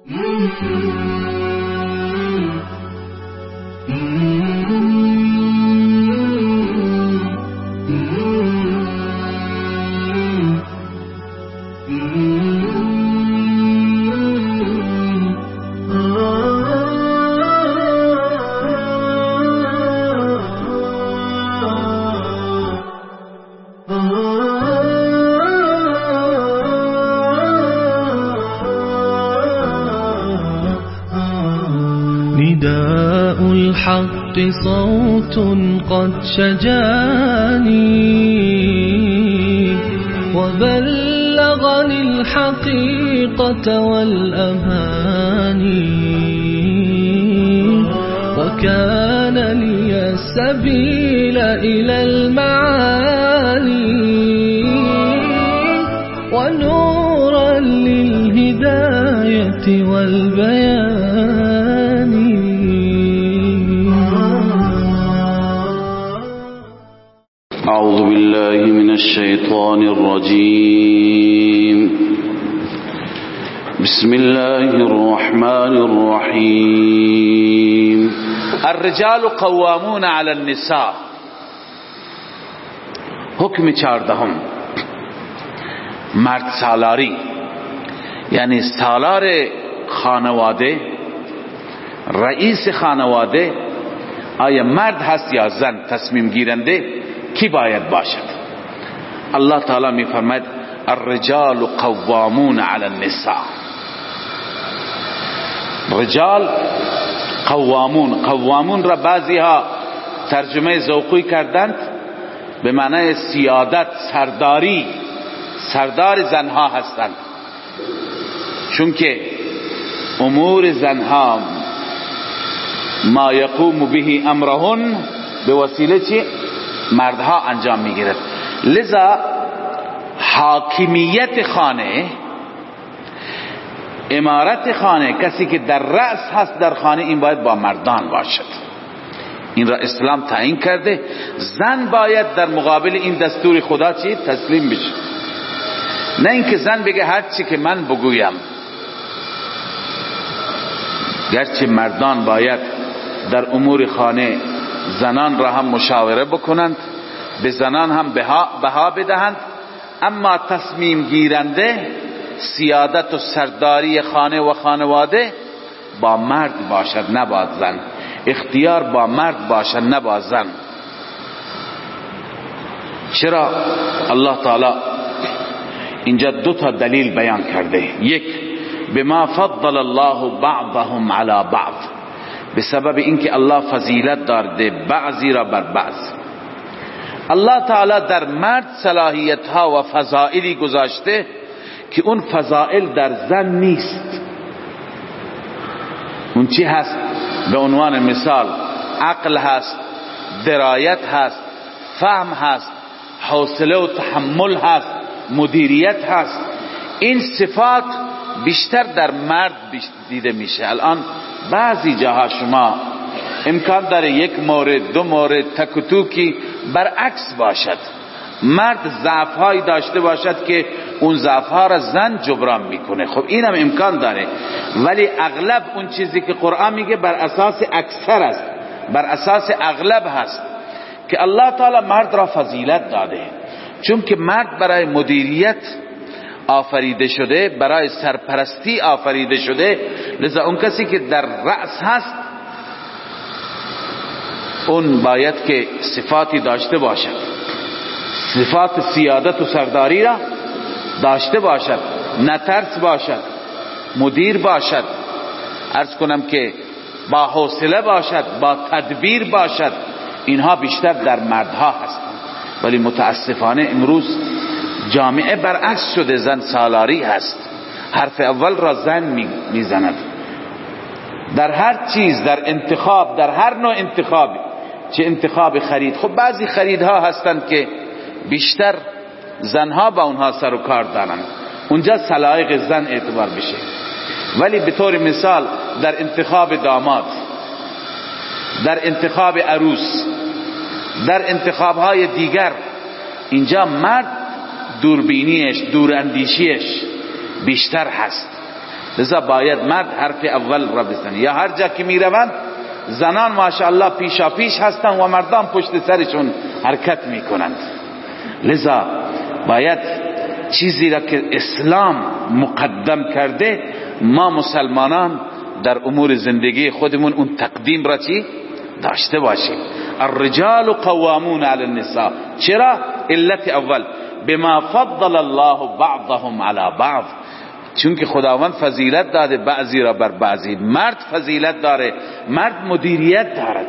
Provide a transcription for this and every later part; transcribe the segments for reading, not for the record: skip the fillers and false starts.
نداء الحق صوت قد شجاني وبلغني الحقيقة والأماني وكان لي السبيل إلى المعالي ونورا للهداية والبيان. أعوذ بالله من الشيطان الرجيم. بسم الله الرحمن الرحيم. الرجال قوامون على النساء. حکم 14 مرد سالاری، یعنی سالار خانواده، رئیس خانواده آیا مرد هست یا زن؟ تصمیم گیرنده کی باید باشد؟ الله تعالی می فرماید الرجال قوامون علی النساء. رجال قوامون را بعضی ها ترجمه ذوقی کردند به معنای سیادت، سرداری، سردار زنها هستند، چون که امور زنها ما یقوم به امرهن به وسیله چی؟ مردها انجام میگیرد. لذا حاکمیت خانه، امارت خانه، کسی که در رأس هست در خانه، این باید با مردان باشد. این را اسلام تعیین کرده. زن باید در مقابل این دستور خدا چی؟ تسلیم بشه. نه اینکه زن بگه هر چی که من بگویم. گرچه مردان باید در امور خانه زنان را هم مشاوره بکنند، به زنان هم بها بدهند، اما تصمیم گیرنده، سیادت و سرداری خانه و خانواده با مرد باشد، نه با زن. اختیار با مرد باشد، نه با زن. چرا؟ الله تعالی اینجا 2 دلیل بیان کرده. یک، بما فضل الله بعضهم علی بعض، به سبب اینکه الله فضیلت داده بعضی را بر بعض. الله تعالی در مرد صلاحیت ها و فضائلی گذاشته که اون فضائل در زن نیست. اون چی هست؟ به عنوان مثال عقل هست، درایت هست، فهم هست، حوصله و تحمل هست، مدیریت هست. این صفات بیشتر در مرد دیده میشه. الان بعضی جاها شما امکان داره 1 مورد 2 مورد تک و توکی برعکس باشد، مرد ضعف‌هایی داشته باشد که اون ضعف‌ها را زن جبران میکنه. خب اینم امکان داره، ولی اغلب اون چیزی که قرآن میگه بر اساس اکثر است، بر اساس اغلب هست که الله تعالی مرد را فضیلت داده، چون که مرد برای مدیریت آفریده شده، برای سرپرستی آفریده شده. لذا اون کسی که در رأس هست اون باید که صفاتی داشته باشد، صفات سیادت و سرداری را داشته باشد، نترس باشد، مدیر باشد، عرض کنم که با حوصله باشد، با تدبیر باشد. اینها بیشتر در مردها هست، ولی متاسفانه امروز جامعه برعکس شده. زن سالاری هست، حرف اول را زن میزند در هر چیز، در انتخاب، در هر نوع انتخابی، چه انتخاب خرید. خب بعضی خریدها هستند که بیشتر زنها با اونها سر و کار دارند، اونجا سلایق زن اعتبار بشه. ولی به طور مثال در انتخاب داماد، در انتخاب عروس، در انتخابهای دیگر، اینجا مرد دوربینیش، دوراندیشیش بیشتر هست. لذا باید مرد حرف اول را بزنه. یا هر جا که میروند زنان ماشاءالله پیشا پیش هستن و مردان پشت سرشون حرکت میکنند. لذا باید چیزی را که اسلام مقدم کرده ما مسلمانان در امور زندگی خودمون اون تقدیم را چی داشته باشیم. الرجال قوامون علی النساء. چرا؟ علت اول بما فضل الله بعضهم علی بعض، چون که خداوند فضیلت داده بعضی را بر بعضی. مرد فضیلت داره، مرد مدیریت دارد.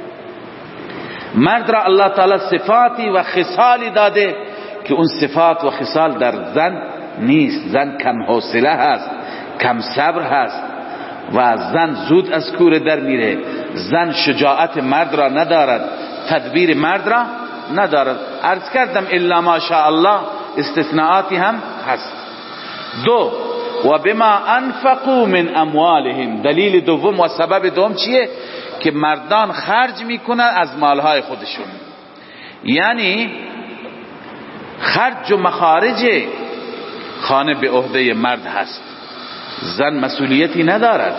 مرد را الله تعالی صفاتی و خصالی داده که اون صفات و خصال در زن نیست. زن کم حوصله هست، کم صبر هست و زن زود از کوره در میره. زن شجاعت مرد را ندارد، تدبیر مرد را ندارد. عرض کردم الا ماشاءالله استثناءاتی هم هست. دو، و بما انفقوا من اموالهم. دلیل دوم و سبب دوم چیه؟ که مردان خرج میکنن از مالهای خودشون. یعنی خرج و مخارج خانه به عهده مرد هست، زن مسئولیتی ندارد.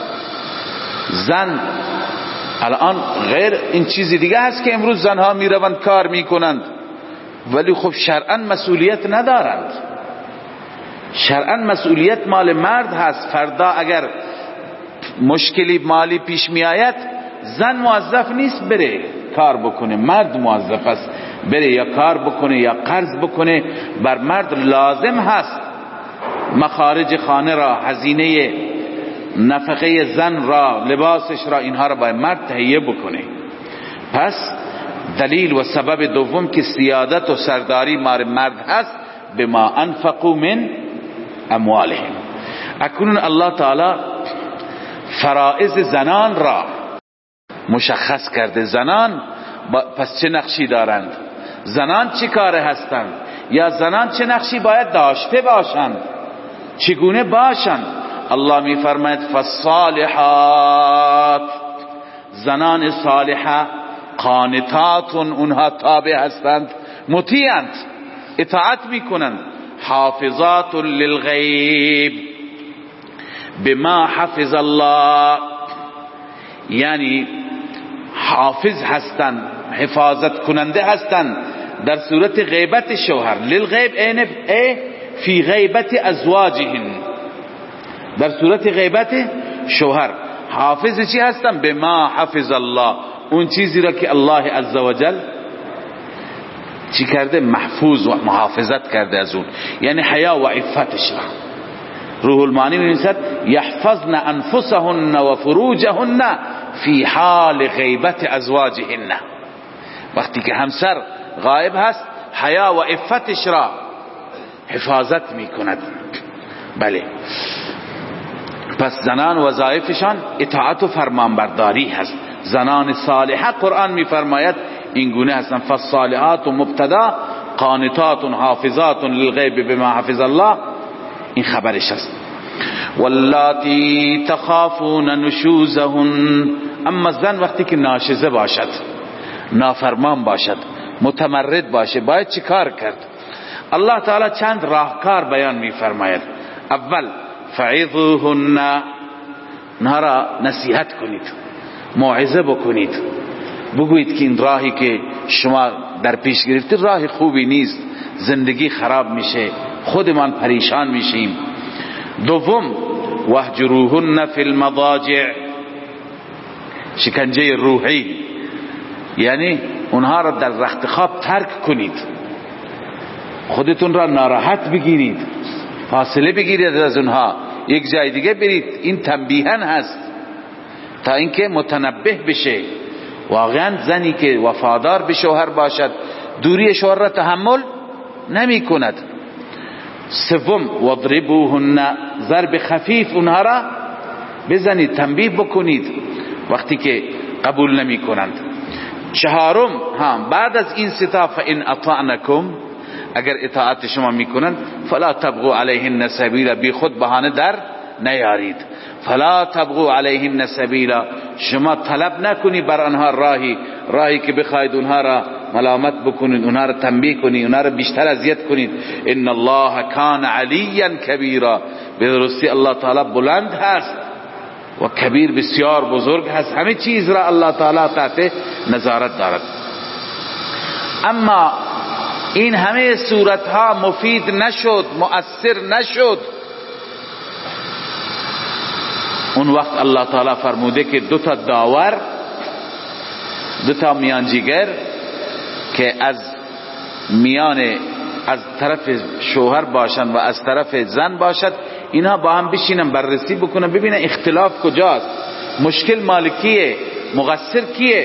زن الان غیر این چیزی دیگه هست که امروز زنها میروند کار میکنند ولی خب شرعا مسئولیت ندارند. شرعا مسئولیت مال مرد هست. فردا اگر مشکلی مالی پیش می آید زن موظف نیست بره کار بکنه، مرد موظف است بره یا کار بکنه یا قرض بکنه. بر مرد لازم هست مخارج خانه را، هزینه نفقه زن را، لباسش را، اینها را باید مرد تهیه بکنه. پس دلیل و سبب دوم که سیادت و سرداری مال مرد هست بما انفقوا من اموالهم. اکنون الله تعالی فرائض زنان را مشخص کرده. زنان پس چه نقشی دارند، زنان چه کاره هستند، یا زنان چه نقشی باید داشته باشند، چگونه باشند. الله می فرماید فالصالحات، زنان صالحه قانتات، اونها تابع هستند، مطیعند، اطاعت میکنند. حافظات للغیب بما حفظ الله، یعنی حافظ هستند، حفاظت کننده هستند در صورت غیبت شوهر. للغیب ای فی غیبت ازواجهن، در صورت غیبت شوهر. حافظ چی هستن؟ بما حفظ الله، اون چیزی را که الله عزوجل چی کرده؟ محفوظ و محافظت کرده از اون، یعنی حیا و عفتش را. روح المعانی می نویسد یحفظن انفسهن و فروجهن فی حال غیبت ازواجهن. وقتی که همسر غائب هست حیا و عفتش را حفاظت می کند. بله، پس زنان وظایفشان اطاعت و فرمانبرداری هست. زنان صالحه قرآن می فرماید این گونه هستن. فالصالحات مبتدا، قانتات حافظات للغیب بما حفظ الله، این خبرش است. واللاتی تخافون نشوزهن، اما زن وقتی که ناشزه باشد، نافرمان باشد، متمرد باشه، باید چی کار کرد؟ الله تعالی چند راهکار بیان می فرماید. اول فعظوهن، نهارا نصیحت کنید، موعظه بکنید، بگویید که این راهی که شما در پیش گرفتید راه خوبی نیست، زندگی خراب میشه، خودمان پریشان میشیم. دوم واهجروهن فی المضاجع، شکنجه روحی، یعنی اونها را در رخت خواب ترک کنید، خودتون را ناراحت بگیرید، فاصله بگیرید از اونها، یک جای دیگه برید. این تنبیهن هست تا اینکه متنبه بشه. واقعا زنی که وفادار به شوهر باشد دوری شوهر را تحمل نمی کند. سوم واضربوهن، ضرب خفیف اونها را بزنید، تنبیه بکنید وقتی که قبول نمی کنند. چهارم بعد از این ستا فان اطعنکم، اگر اطاعت شما میکنند فلا تبغوا علیهن سبیلا، بی خود بهانه در نیارید. فلا تبغوا علیهن سبیلا، شما طلب نکنید بر آنها راهی که بخواید اونها را ملامت بکنید، اونها را تنبیه کنید، اونها را بیشتر اذیت کنید. ان الله کان علیا کبیرا، به درستی الله تعالی بلند هست و کبیر بسیار بزرگ هست، همه چیز را الله تعالی تحت نظارت دارد. اما این همه صورتها مفید نشد، مؤثر نشد. اون وقت الله تعالی فرموده که دو تا داور، دو تا میانجیگر که از طرف شوهر باشند و از طرف زن باشد، اینها با هم بشینن بررسی بکنن ببینن اختلاف کجاست، مشکل مال کیه، مقصر کیه.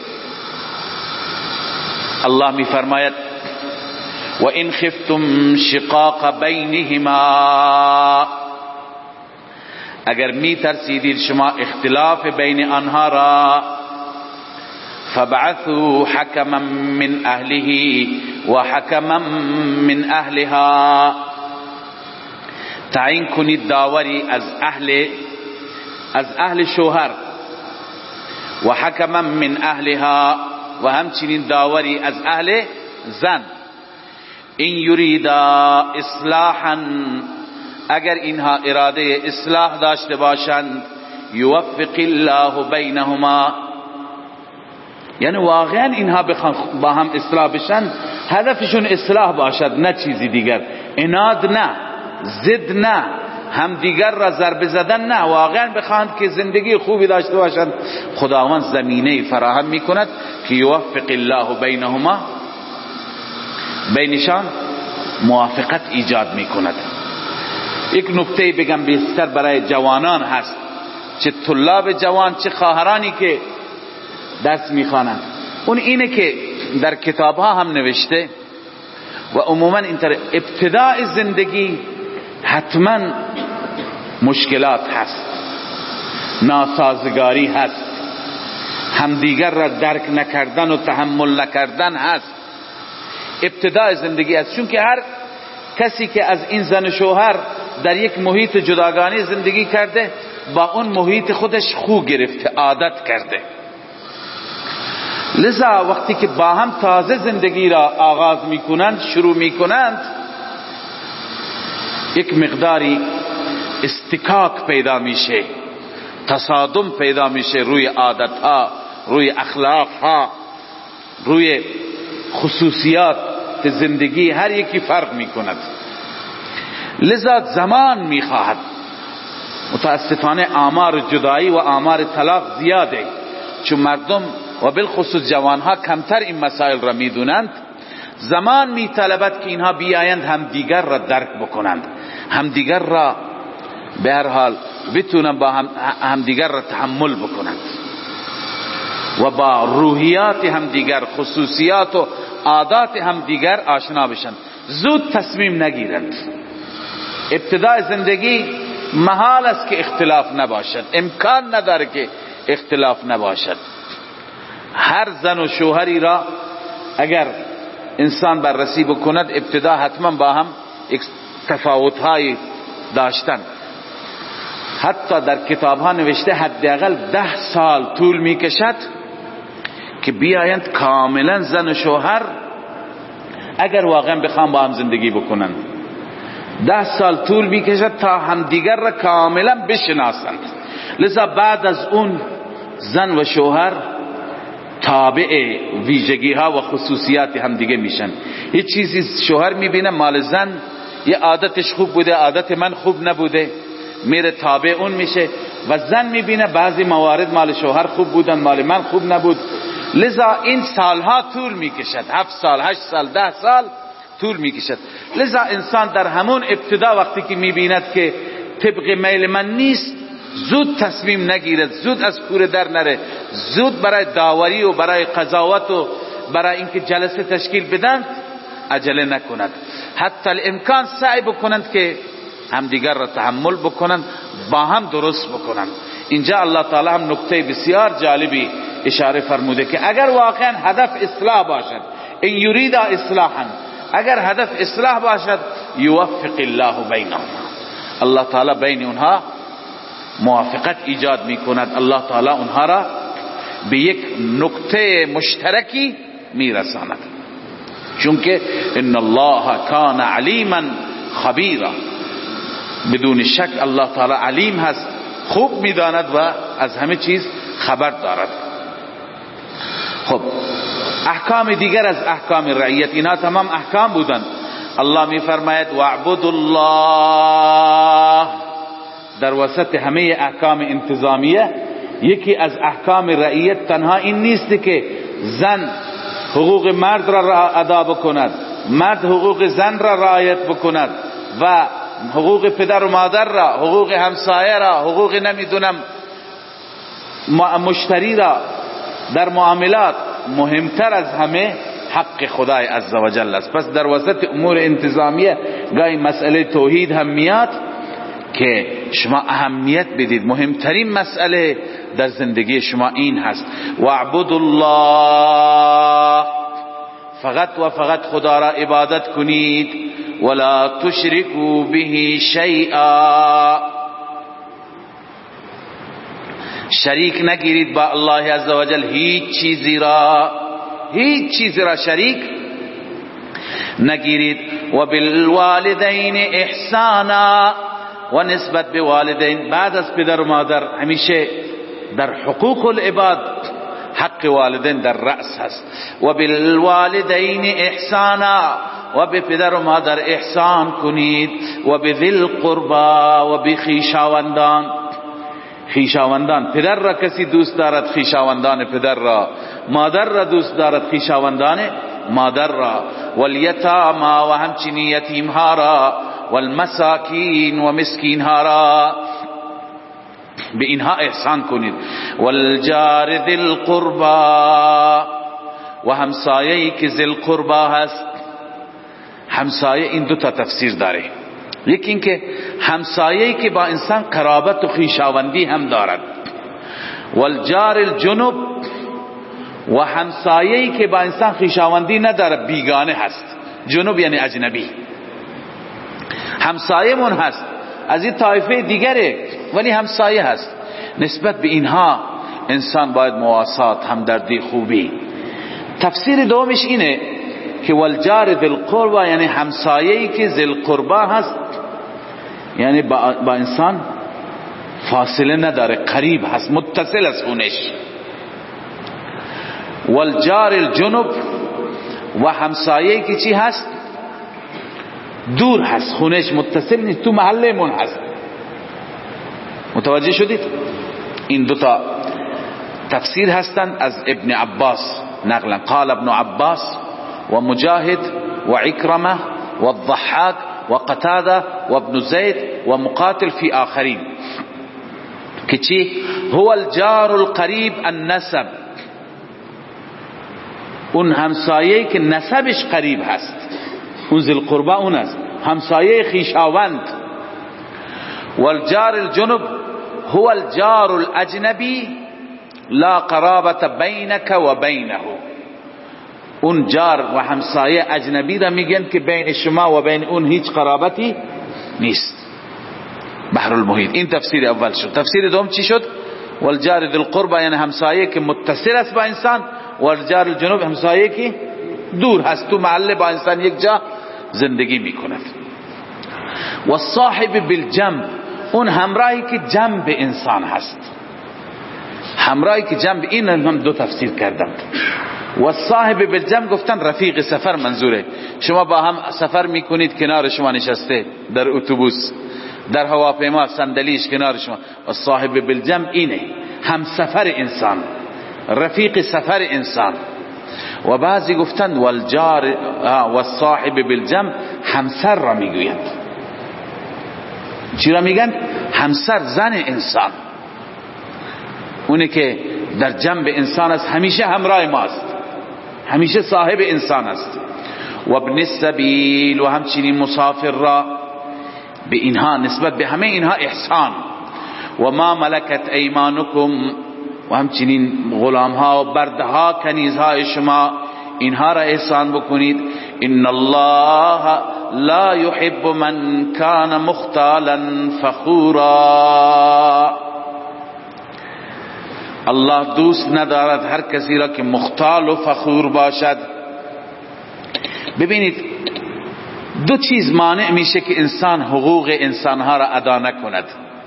الله می فرماید و ان خفتم شقاق بینهما، اگر می ترسیدید شما اختلاف بین آنها را، فبعثوا حكما من اهله و حكما من اهلها، تعیین کنید داوری از اهل شوهر و حكما من اهلها و همچنین داوری از اهل زن. این یریدا اصلاحا، اگر اینها اراده اصلاح داشته باشند، یوفق الله بینهما، یعنی واقعا اینها بخوان با هم اصلاح بشن، هدفشون اصلاح باشد نه چیزی دیگر، عناد نه، ضد نه، هم دیگر را ضربه زدن نه، واقعا بخواند که زندگی خوبی داشته باشند، خداوند زمینه فراهم میکند که یوفق الله بینهما، بینشان موافقت ایجاد میکند. یک نکته بگم بیشتر برای جوانان هست، چه طلاب جوان چه خواهرانی که درس میخوانند، اون اینه که در کتاب ها هم نوشته و عموما اینطور ابتداء زندگی حتما مشکلات هست، ناسازگاری هست، همدیگر را درک نکردن و تحمل نکردن هست، ابتداء زندگی هست. چون که هر کسی که از این زن و شوهر در یک محیط جداگانه زندگی کرده، با اون محیط خودش خو گرفته، عادت کرده، لذا وقتی که با هم تازه زندگی را آغاز میکنند، شروع میکنند، یک مقداری استکاک پیدا میشه، تصادم پیدا میشه روی عادت ها، روی اخلاق ها، روی خصوصیات زندگی، هر یکی فرق میکند. لذا زمان میخواهد. متاسفانه آمار جدایی و آمار طلاق زیاده، چون مردم و بالخصوص جوانها کمتر این مسائل را میدونند. زمان میطلبد که اینها بیایند همدیگر را درک بکنند، همدیگر را به هر حال بتونن با همدیگر را تحمل بکنند و با روحیات همدیگر، خصوصیات و عادات همدیگر آشنا بشن، زود تصمیم نگیرند. ابتدای زندگی محال است که اختلاف نباشد، امکان نداره که اختلاف نباشد. هر زن و شوهری را اگر انسان بررسی بکند، ابتدا حتما با هم تفاوت‌های داشتن. حتی در کتاب ها نوشته حداقل 10 سال طول میکشد که بیایند کاملا زن و شوهر اگر واقعا بخوام با هم زندگی بکنن، 10 سال طول میکشد تا همدیگر را کاملا بشناسند. لذا بعد از اون زن و شوهر تابع ویژگی ها و خصوصیات همدیگه میشن. یه چیزی شوهر میبینه مال زن، یه عادتش خوب بوده، عادت من خوب نبوده، میره تابع اون میشه. و زن میبینه بعضی موارد مال شوهر خوب بودن، مال من خوب نبود. لذا این سالها طول میکشد، 7 سال 8 سال 10 سال طول میکشد. لذا انسان در همون ابتدا وقتی که میبیند که طبق میل من نیست، زود تصمیم نگیرد، زود از کوره در نره، زود برای داوری و برای قضاوت و برای اینکه جلسه تشکیل بدن عجله نکند. حتی الامکان سعی بکنند که همدیگر را تحمل بکنند، با هم درست بکنند. اینجا الله تعالی هم نکته بسیار جالبی اشاره فرموده که اگر واقعا هدف اصلاح باشد، این یرید اصلاحا، اگر هدف اصلاح باشد، یوفق الله بینهما، الله تعالی بین اونها موافقت ایجاد میکند، الله تعالی اونها را به یک نقطه مشترکی میرساند. چون که ان الله کان علیما خبیرا، بدون شک الله تعالی علیم هست، خوب میداند و از همه چیز خبر دارد. خب احکام دیگر از احکام رعیت، اینا تمام احکام بودند. الله می فرماید واعبد الله. در وسط همه احکام انتظامیه یکی از احکام رعیت تنها این نیست که زن حقوق مرد را ادا بکند، مرد حقوق زن را رعایت بکند و حقوق پدر و مادر را، حقوق همسایه را، حقوق نمیدونم مشتری را در معاملات. مهمتر از همه حق خدای عزوجل است. پس در وسط امور انتظامیه گاهی مسئله توحید هم میاد که شما اهمیت بدید. مهمترین مسئله در زندگی شما این هست واعبد الله، فقط و فقط خدا را عبادت کنید. ولا تشرکوا به شیئا، شریک نگیرید با الله عزوجل هیچ چیزی را شریک نگیرید. و بالوالدین احسانا، و نسبت به والدین بعد از پدر و مادر همیشه در حقوق العباد حق والدین در رأس هست. و بالوالدین احسانا، و به پدر و مادر احسان کنید. و بذی القربا، و به خویشاوندان، پدر را کسی دوست دارد خویشاوندان پدر را، مادر را دوست دارد خویشاوندان مادر را. والیتاما، و همچنین یتیم ها را، والمساکین، و مسکین ها را، به اینها احسان کنید. والجار ذی القربا، و همسایه‌ای که ذی القربا هست. همسایه این دو تا تفسیر داره. یکی این که همسایه‌ای که با انسان قرابت و خویشاوندی هم دارد. والجار الجنب، و همسایه‌ای که با انسان خویشاوندی نداره، بیگانه هست. جنوب یعنی اجنبی. همسایه من هست از این طایفه دیگره ولی همسایه هست. نسبت به اینها انسان باید مواسات، همدردی، خوبی. تفسیر دومش اینه که والجار ذی القربا یعنی همسایه‌ای که ذی القربا هست، یعنی با انسان فاصله نداره، قریب هست، متصل از خونش. والجار الجنب، و همسایه‌ای که چی هست؟ دور هست، خونش متصل نیست، تو محله من هست. متوجه شدید؟ این دوتا تفسیر هستند از ابن عباس نقلا. قال ابن عباس و مجاهد و عکرمه و الضحاک و قتاده و ابن زید و مقاتل فی آخرین که چی؟ هو الجار القریب النسب، اون همسایه‌ای که نسبش قریب هست، اون ذی القربا اون است، همسایه خویشاوند. والجار الجنب هو الجار الاجنبی لا قرابت بینک و بینه، اون جار و همسایه اجنبی را میگن که بین شما و بین اون هیچ قرابتی نیست. بحر المحیط. این تفسیر اول شد. تفسیر دوم چی شد؟ والجار ذی القربا یعنی همسایه که متصل است با انسان، والجار الجنوب همسایه که دور هست، تو محله با انسان یک جا زندگی میکند. والصاحب بالجنب، اون همراهی که جنب انسان هست، همراهی که جنب. این هم دو تفسیر کردم. والصاحب بالجنب گفتن رفیق سفر منظوره. شما با هم سفر میکنید، کنار شما نشسته در اتوبوس، در هواپیما صندلیش کنار شما. والصاحب بالجنب اینه هم سفر انسان، رفیق سفر انسان. و بعضی گفتند والجار والصاحب بالجنب همسر را میگویند. چی را میگن؟ همسر، زن انسان، اونی که در جنب انسان است، همیشه همراه ماست، همیشه صاحب انسان است. و ابن السبیل، و همچنین مسافر را. به اینها، نسبت به همه اینها احسان. و ما ملکت ایمانکم، و همچنین غلام ها و برده ها، کنیزهای شما، اینها را احسان بکنید. ان الله لا يحب من كان مختالا فخورا، الله دوست ندارد هر کسی را که مختال و فخور باشد. ببینید دو چیز مانع میشه که انسان حقوق انسانها را ادا نکند،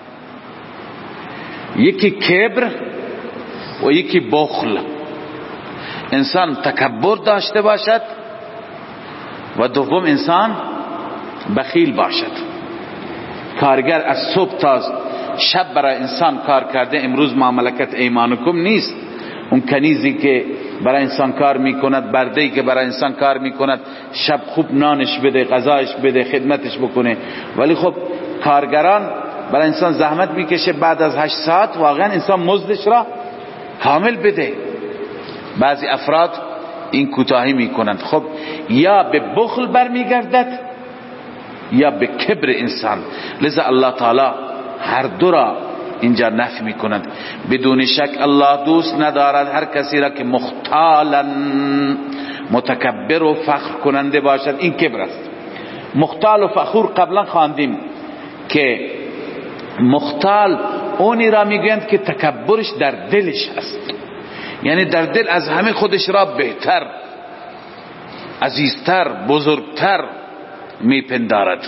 یکی کبر و یکی بخل. انسان تکبر داشته باشد و دوم انسان بخیل باشد. کارگر از صبح تا شب برای انسان کار کرده، امروز ما ملکت ایمانکم نیست. اون کنیزی که برای انسان کار میکند، بردهی که برای انسان کار میکند، شب خوب نانش بده، غذایش بده، خدمتش بکنه. ولی خب کارگران برای انسان زحمت میکشه، بعد از 8 ساعت واقعا انسان مزدش را کامل بده. بعضی افراد این کوتاهی میکنند. خب یا به بخل برمیگردد یا به کبر انسان. لذا الله تعالی هر دو را اینجا نفی میکند. بدون شک الله دوست ندارد هر کسی را که مختالا متکبر و فخر کننده باشد. این کبر است. مختال و فخور قبلا خواندیم که مختال اونی را میگویند که تکبرش در دلش هست، یعنی در دل از همه خودش را بهتر، عزیزتر، بزرگتر میپندارد.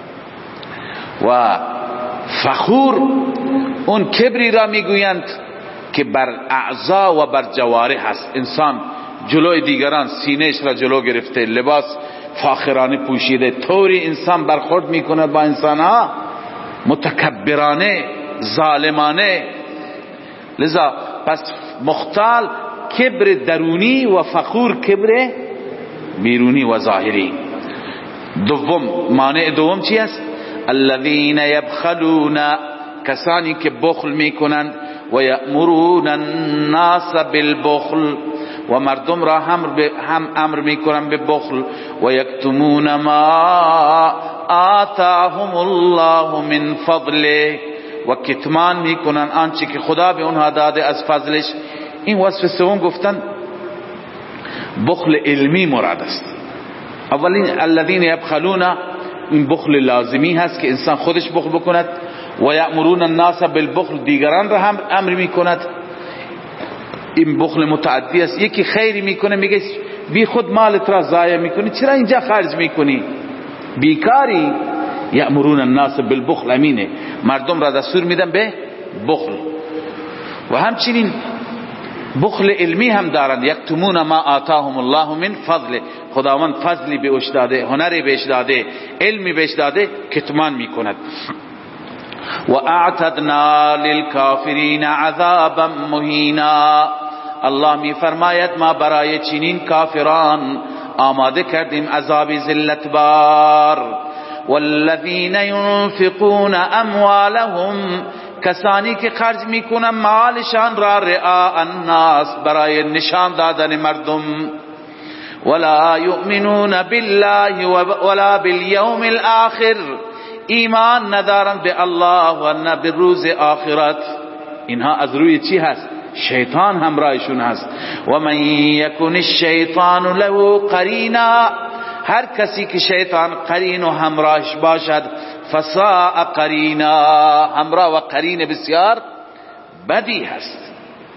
و فخور اون کبری را میگویند که بر اعضا و بر جوارح هست. انسان جلوی دیگران سینهش را جلو گرفته، لباس فاخرانه پوشیده، طوری انسان برخورد میکنه با انسانها متکبرانه، ظالمانه. لذا پس مختال کبر درونی و فخور کبر بیرونی و ظاهری. دوم مانع دوم چی است؟ الذين یبخلون، کسانی که بخل میکنند، و یأمرون الناس بالبخل، و مردم را هم امر میکنند به بخل، و یکتمون ما آتاهم الله من فضله، و کتمان میکنند آنچه که خدا به اونها داده از فضلش. این وصف سوم گفتن بخل علمی مراد است. اولین الذين یبخلون، این بخل لازمی هست که انسان خودش بخل بکند، و یأمرون الناس بالبخل، دیگران را هم امر میکند. این بخل متعدی است. یکی خیری میکنه میگه بی خود مالت را ضایع میکنی، چرا اینجا خرج میکنی، بیکاری. یأمرون الناس بالبخل، امینه، مردم را دستور میدن به بخل. و همچنین بخل علمی هم دارند. یکتمون ما آتاهم الله من فضل، خداوند فضلی بهش داده، هنری بهش داده، علمی بهش داده، کتمان میکند. و اعتدنا للکافرین عذابا مهینا، الله می فرماید ما برای چنین کافران آماده کردیم عذاب ذلت بار. والذین ينفقون اموالهم، کسانی که خرج میکنن مالشان را رعاء الناس، برای نشان دادن مردم، ولا یؤمنون بالله ولا بالیوم الاخر، ایمان ندارند به الله و نه به روز آخرت. اینها از روی چی هست؟ شیطان همراهشون هست. و من یکن الشیطان له قرینا، هر کسی که شیطان قرین و همراهش باشد، فساء قرینا، همراه و قرین بسیار بدی هست.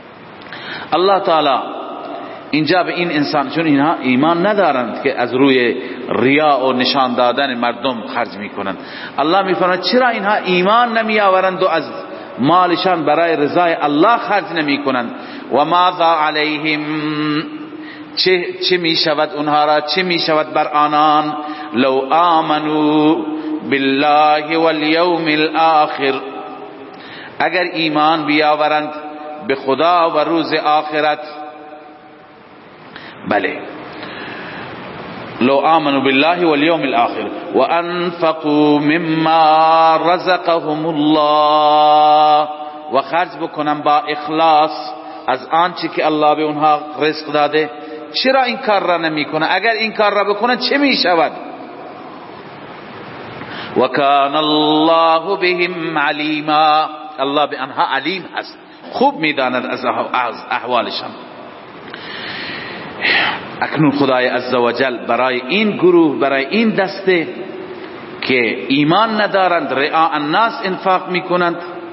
الله تعالی اینجا به این انسان، چون اینها ایمان ندارند که از روی ریا و نشان دادن مردم خرج میکنند، الله میفرماید چرا اینها ایمان نمی آورند و از مالشان برای رضای الله خرج نمی کنند. و ماذا علیهم، چه می شود اونها را، چه می شود بر آنان، لو آمنوا بالله والیوم الاخر، اگر ایمان بیاورند به خدا و روز آخرت. بله، لو آمنوا بالله والیوم الاخر و انفقوا مما رزقهم الله، و خرج بکنن با اخلاص از آنچه که الله به اونها رزق داده. چرا این کار را نمی کنن؟ اگر این کار را بکنن چه می شود؟ و کان الله بهم علیما، الله به آنها علیم است، خوب میداند از احوالشان. اکنون خدای عزوجل برای این گروه، برای این دسته که ایمان ندارند، رعاء الناس انفاق میکنند،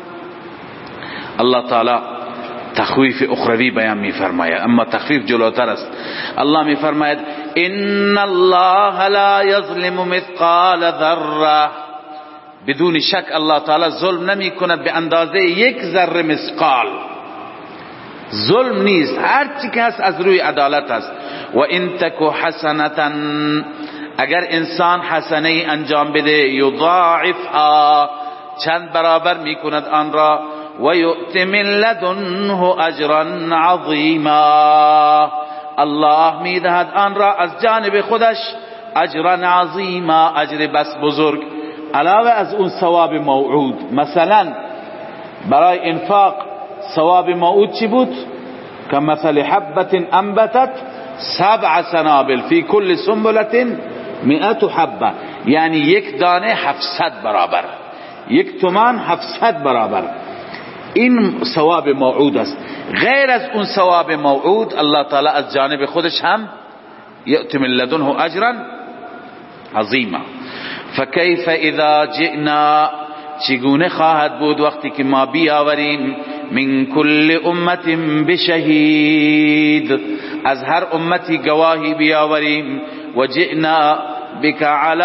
الله تعالی تخویف اخروی بیان میفرماید. اما تخفیف جلوتر است. الله میفرماید ان الله لا یظلم مثقال ذره، بدون شک الله تعالی ظلم نمی کند به اندازه یک ذره مثقال. ظلم نیست، هر چی که هست از روی عدالت است. و ان تک حسنتا، اگر انسان حسنه انجام بده، یضاعفها، چند برابر می کند آن را، و یؤت من لدنه اجرا عظیما، الله می دهد آن را از جانب خودش اجرا عظیما، اجر بس بزرگ، علاوه از اون ثواب موعود. مثلا برای انفاق ثواب موعود چی بود؟ که مثل حبت انبتت 7 سنابل فی کل سنبلة 100 حبه، یعنی یک دانه 700 برابر، 1 تومان 700 برابر. این ثواب موعود است. غیر از اون ثواب موعود الله تعالی از جانب خودش هم یأتی من لدنه اجرا عظیما. فکیف اذا جئنا، چگونه خواهد بود وقتی که ما بیاوریم من کل امت بشهید، از هر امتی گواهی بیاوریم، و جئنا بک علی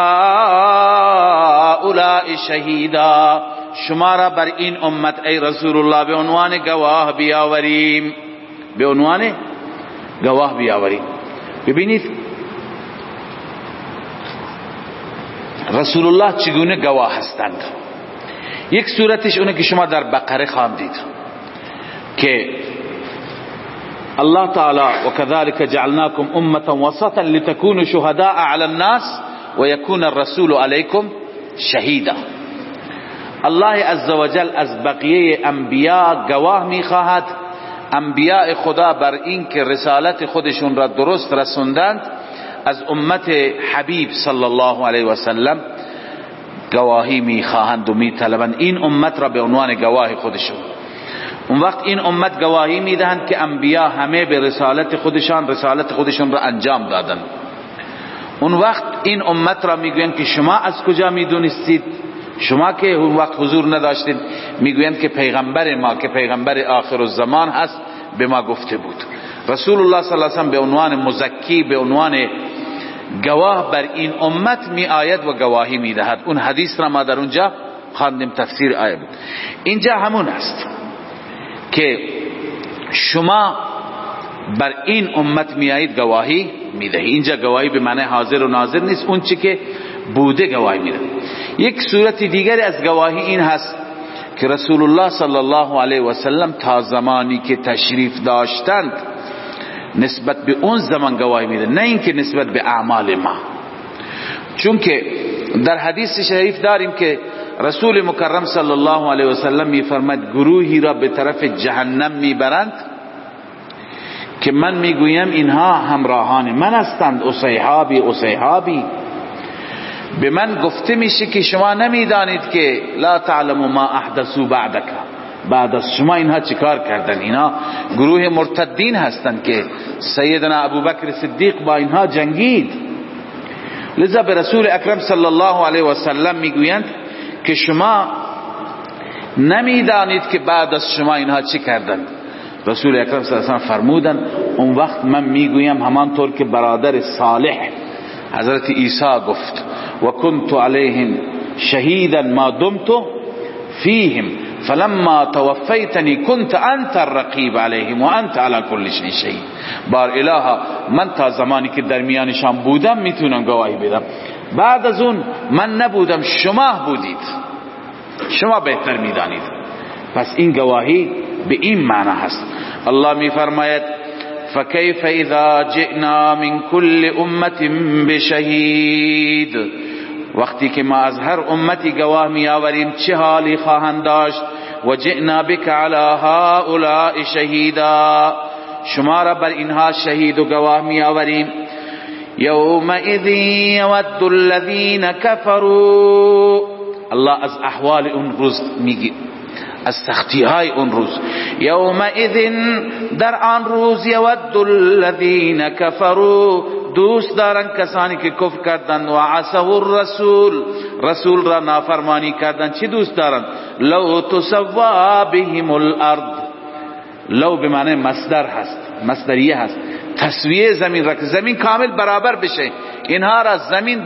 هؤلاء شهیدا، شما را بر این امت ای رسول الله به عنوان گواه بیاوریم، به عنوان گواه بیاوریم. ببینید رسول الله چگونه گواه هستند. یک صورتش اونه که شما در بقره خواندید که الله تعالی و كذلك جعلناكم امه وسطا لتكونوا شهداء على الناس ويكون الرسول عليكم شهيدا. الله عزوجل از بقیه انبیاء گواه میخواهد، انبیاء خدا بر این که رسالت خودشون را درست رسوندند، از امت حبیب صلی الله علیه و سلم گواهی میخواهند و میطلبند، این امت را به عنوان گواه خودشون. اون وقت این امت گواهی میدهند که انبیا همه به رسالت خودشون را انجام دادند. اون وقت این امت را میگویند که شما از کجا میدونستید؟ شما که اون وقت حضور نداشتید. میگویند که پیغمبر ما که پیغمبر آخر الزمان هست به ما گفته بود. رسول الله صلی الله علیه و سلم به عنوان مزکی، به عنوان گواه بر این امت می آید و گواهی می دهد. اون حدیث را ما در اونجا خواندیم، تفسیر آیه بود. اینجا همون است که شما بر این امت می آید گواهی می دهی. اینجا گواهی به معنی حاضر و ناظر نیست، اون چی که بوده گواهی می دهی. یک صورت دیگری از گواهی این هست که رسول الله صلی الله علیه و سلم تا زمانی که تشریف داشتند نسبت به اون زمان گواهی میده، نه اینکه نسبت به اعمال ما. چون که در حدیث شریف داریم که رسول مکرم صلی الله علیه و سلم میفرماید گروهی را به طرف جهنم میبرند که من میگویم اینها همراهان من هستند، اصحابی. به من گفته میشه که شما نمیدانید که لا تعلم ما احدثوا بعدک، بعد از شما اینها چیکار کردن. اینا گروه مرتدین هستند که سیدنا ابوبکر صدیق با اینها جنگید. لذا به رسول اکرم صلی الله علیه و سلم میگویند که شما نمیدانید که بعد از شما اینها چی کردند. رسول اکرم صلی الله علیه و سلم فرمودند اون وقت من میگویم همانطور که برادر صالح حضرت عیسی گفت و کنت علیهم شهیدا ما دمت فیهم فلما توفیتنی کنت انت الرقیب علیهم و انت علی کل شیء شهید. بار الها من تا زمانی که در میانشان بودم میتونم گواهی بدم، بعد از اون من نبودم، شما بودید، شما بهتر میدانید. پس این گواهی به این معنی هست. الله میفرماید فکیف اذا جئنا من کل امت بشهید، وقتی که ما از هر امتی گواه می آوریم چه حالی خواهند داشت. و جئنا بک علی هؤلاء شهیدا، شما را بر اینها شهید و گواه می آوریم. یومئذ یود الذین کفروا، الله از احوال اون روز میگه، از سختی های اون روز. یومئذ در آن روز یود الذین کفروا، دوست دارن کسانی که کفر کردند و عصوا الرسول، رسول را نافرمانی کردند. چی دوست دارن؟ لو تسوا بهم الارض، لو به معنی مصدر هست، مصدریه هست، تسویه زمین را که زمین کامل برابر بشه، اینها را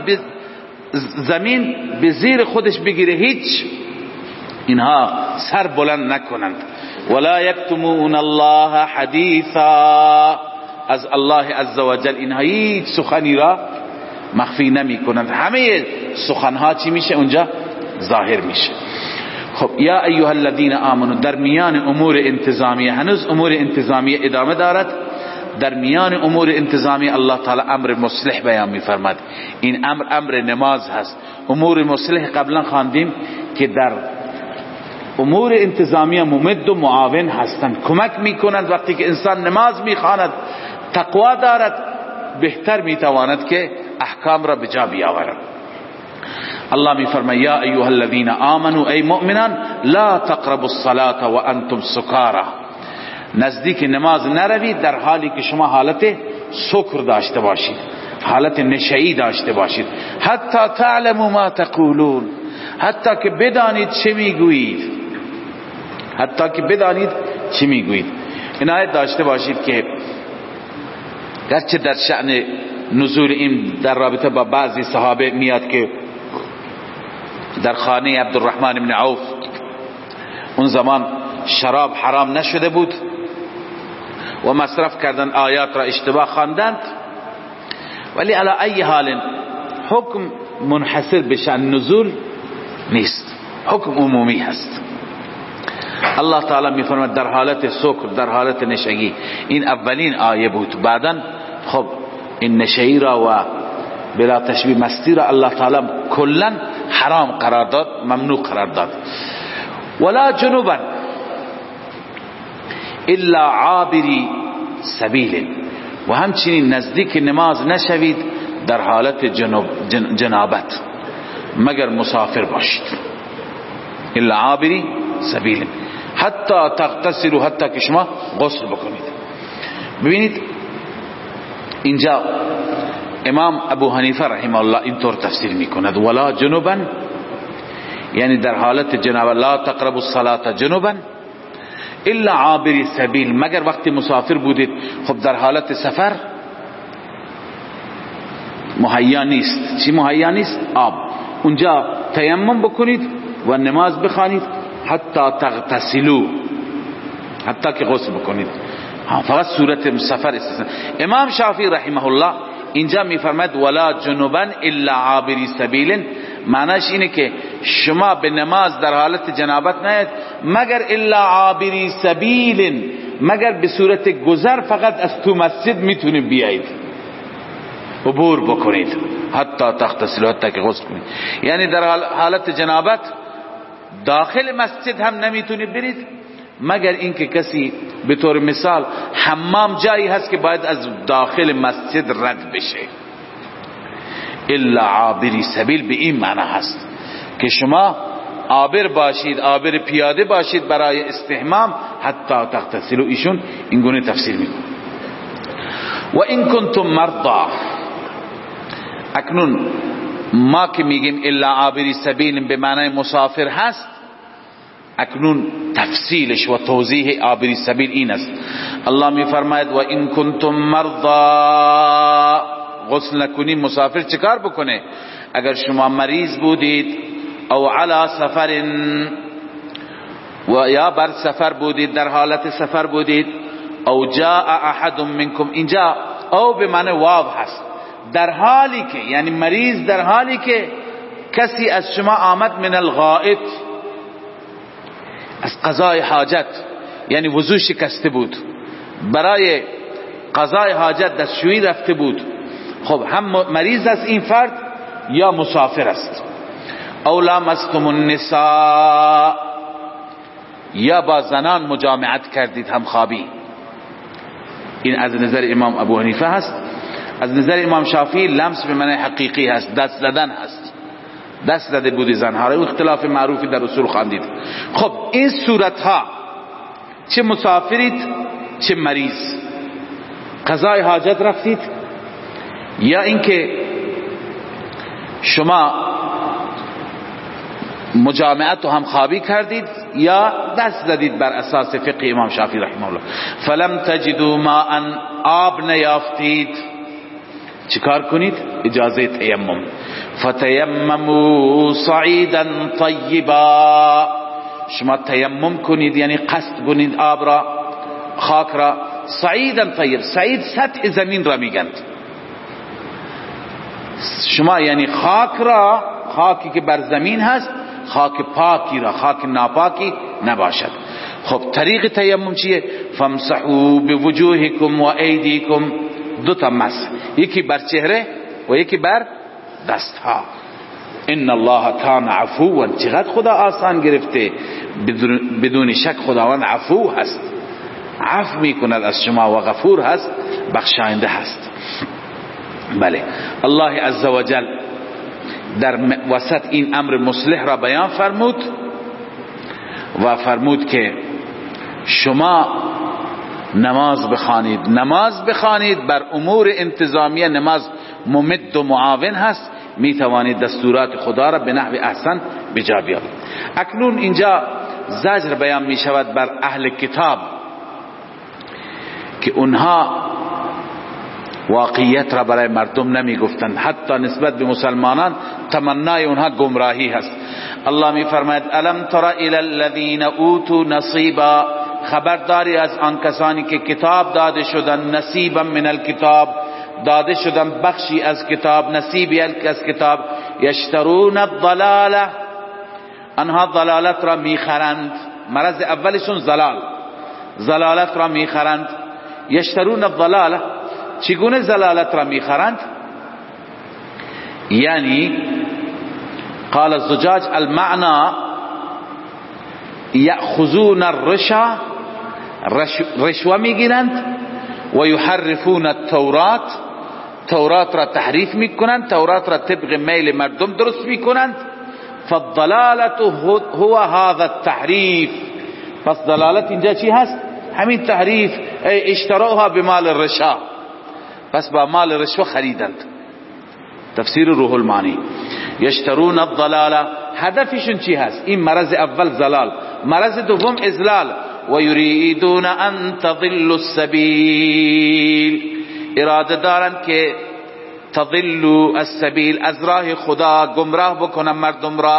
زمین به زیر خودش بگیره، هیچ اینها سر بلند نکنند. ولا یکتمون الله حدیثا، از الله عزوجل اینها هیچ سخنی را مخفی نمی کنند، همه سخنها چی میشه اونجا ظاهر میشه. خب یا ایها الذین آمنوا، در میان امور انتظامیه، هنوز امور انتظامیه ادامه دارد. در میان امور انتظامی الله تعالی امر مصلح بیان می‌فرماد. این امر نماز هست. امور مصلح قبلا خواندیم که در امور انتظامی ممد و معاون هستند، کمک میکنند. وقتی که انسان نماز میخواند، تقوا دارد، بهتر میتواند که احکام را به جا بیاورد. الله میفرماید یا ایها الذین آمنوا، ای مؤمنان، لا تقربوا الصلاة وانتم سکارى، نزدیک نماز نروید در حالی که شما حالت سکر داشته باشید، حالت نشئی داشته باشید. حتی تعلموا ما تقولون، حتی که بدانید چه میگویید، حتی که بدانید چه میگویید. عنایت داشته باشید که گرچه در شأن نزول این در رابطه با بعضی صحابه میاد که در خانه عبدالرحمن بن عوف اون زمان شراب حرام نشده بود و مصرف کردن آیات را اشتباه خواندند، ولی علی ای حال حکم منحصر به شأن نزول نیست، حکم عمومی هست. الله تعالی میفرماید در حالت سکر، در حالت نشگی. این اولین آیه بود. بعداً خب این نشئی را و بلا تشبیه مستی را الله تعالی کلا حرام قرار داد، ممنوع قرار داد. ولا جنوبا الا عابری سبیل، و همچنین نزدیک نماز نشوید در حالت جنابت مگر مسافر باشید. الا عابری سبیل حتی تغتسلوا، حتی که شما غسل بکنید. ببینید اینجا امام ابو حنیفه رحمه الله اینطور تفسیر میکند ولا جنوبا، یعنی در حالت جنابت، لا تقربوا الصلاة جنوبا الا عابری سبیل، مگر وقتی مسافر بودید. خب در حالت سفر مهیا نیست. چی مهیا نیست؟ آب. اونجا تیمم بکنید و نماز بخوانید حتی تغتسلوا، حتی که غسل بکنید. فقط صورت سفر استثناء. امام شافعی رحمه الله اینجا میفرماید ولا جنوبا الا عابری سبیل، معناش اینه که شما به نماز در حالت جنابت نیاید مگر الا عابری سبیل، مگر به صورت گذر فقط از تو مسجد میتونید بیایید، عبور بکنید حتی تغتسلوا، حتی که غسل کنید. یعنی در حالت جنابت داخل مسجد هم نمیتونید برید، مگر اینکه کسی به طور مثال حمام جایی هست که باید از داخل مسجد رد بشه. الا عابری سبیل به این معنی هست که شما عابر باشید، عابر پیاده باشید برای استحمام حتی تغتسلوا. ایشون این گونه تفسیر میکنه. و این کنتم مرضی، اکنون ما که میگیم الا عابری سبیل به معنی مسافر هست، اکنون تفصیلش و توضیح عابری سبیل این است. الله میفرماید و این کنتم مرضی، غسل نکنید مسافر چکار بکنه؟ اگر شما مریض بودید او علی سفر، و یا بر سفر بودید، در حالت سفر بودید، او جاء احد منکم، اینجا او به معنی واو هست، در حالی که، یعنی مریض در حالی که کسی از شما آمد من الغائط، از قضای حاجت، یعنی وضو شکسته بود، برای قضای حاجت دستشویی رفته بود. خب هم مریض است این فرد یا مسافر است. او لامستم النساء، یا با زنان مجامعت کردید، هم خوابی. این از نظر امام ابو حنیفه هست. از نظر امام شافعی لمس به معنی حقیقی هست، دست زدن هست، دست زده بودی زنها را. اختلاف معروفی در اصول خواندید. خب این صورت ها، چه مسافرید چه مریض، قضای حاجت رفتید، یا اینکه شما مجامعت و همخوابی کردید یا دست زدید بر اساس فقه امام شافعی رحمه الله. فلم تجدوا ماء، آب نیافتید، چیکار کنید؟ اجازه تیمم. فتیمموا صعیدا طیبا، شما تیمم کنید یعنی قصد کنید آب را، خاک را. صعیدا طیب، صعید سطح زمین را میگند. شما یعنی خاک را، خاکی که بر زمین هست، خاک پاکی را، خاک ناپاکی نباشد. خب طریق تیمم چیه؟ فامسحوا بوجوهکم و ایدیکم، دو تا مسح، یکی بر چهره و یکی بر دست ها. ان الله کان عفوا، چقدر خدا آسان گرفته، بدون شک خداوند عفو هست، عفو میکند از شما و غفور هست، بخشاینده هست. بله، الله عزوجل در وسط این امر مصلح را بیان فرمود و فرمود که شما نماز بخوانید. نماز بخوانید بر امور انتظامیه، نماز ممد و معاون هست، می توانید دستورات خدا را به نحو احسن بجا بیارید. اکنون اینجا زجر بیان می شود بر اهل کتاب که اونها واقعیت را برای مردم نمی گفتند، حتی نسبت به مسلمانان تمنای اونها گمراهی هست. الله می فرماید الم تر الی الذین اوتوا نصیبا، خبرداری از آن کسانی که کتاب داده شدن، نصیبا من الکتاب، داده شدن بخشی از کتاب، نصیبی از کتاب، یشترون الضلاله، آنها ضلالت را میخرند. مرض اولشون ضلالت را میخرند. یشترون الضلاله، چگونه ضلالت را میخرند؟ یعنی قال الزجاج المعنى یأخذون الرشا، رشوه میگیرند، و یحرفون التورات، تورات را تحریف میکنند، تورات را طبق میل مردم درست میکنند. فالضلالت هو هذا التحریف، پس ضلالت اینجا چی هست؟ همین تحریف. اشتروها بمال الرشا، پس با مال رشوه خریدند. تفسیر روح المعانی. یشترون الضلاله، هدفشون چی هست؟ این مرض اول ضلال، مرض دوم اضلال. و یریدون ان تضلوا السبیل، اراده دارند که تضلوا السبیل، از راه خدا گمراه بکنن مردم را،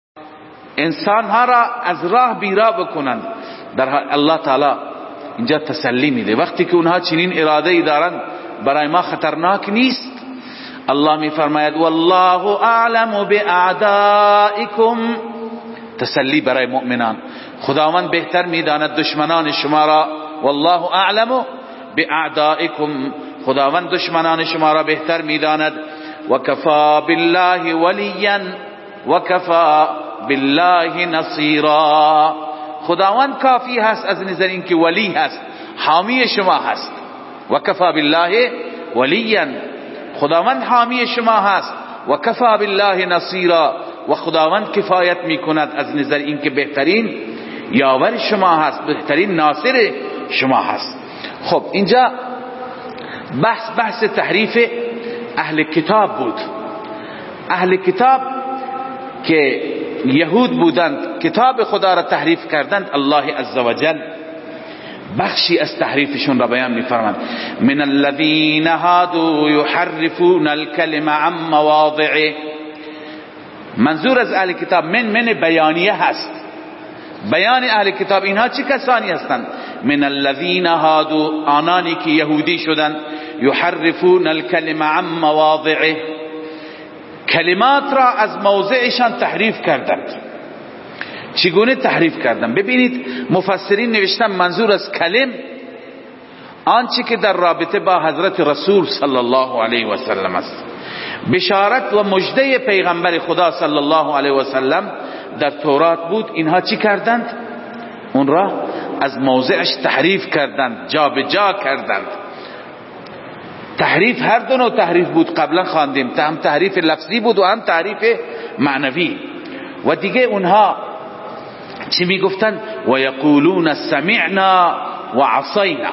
انسان ها را از راه بیراه بکنند. در الله تعالی اینجا تسلی میده، وقتی که اونها چنین اراده ای دارند برای ما خطرناک نیست. الله می فرماید والله اعلم باعدائکم، تسلی برای مؤمنان، خداوند بهتر میداند دشمنان شما را. والله اعلم باعدائکم، خداوند دشمنان شما را بهتر میداند. وکفا بالله ولیا وکفا بالله نصیرا، خداوند کافی هست از نظر اینکه ولی هست، حامی شما هست. وکفا بالله ولیا، خداوند حامی شما هست. وکفا بالله نصیرا، و خداوند کفایت میکند از نظر اینکه بهترین یاور شما هست، بهترین ناصر شما هست. خب اینجا بحث تحریف اهل کتاب بود. اهل کتاب که یهود بودند، کتاب خدا را تحریف کردند. الله عزوجل بخشی از تحریفشون را بیان می‌فرماید. من الذين هادوا يحرفون الكلم عن مواضعه، منظور از اهل کتاب من بیانیه هست، بیان اهل کتاب. اینها چه کسانی هستند؟ من الذين هادوا، آنانی که یهودی شدند، یحرفون الكلم عن مواضعه، کلمات را از موضعشان تحریف کردند. چگونه تحریف کردند؟ ببینید مفسرین نوشتن منظور از کلم آنچه که در رابطه با حضرت رسول صلی الله علیه و سلم است. بشارت و مژده پیغمبر خدا صلی الله علیه و سلم در تورات بود. اینها چی کردند؟ اون را از موضعش تحریف کردند، جا به جا کردند. تحریف هر دو نوع تحریف بود، قبلا خواندیم، هم تحریف لفظی بود و هم تحریف معنوی. و دیگه اونها چی میگفتن؟ و یقولون سمعنا و عصینا،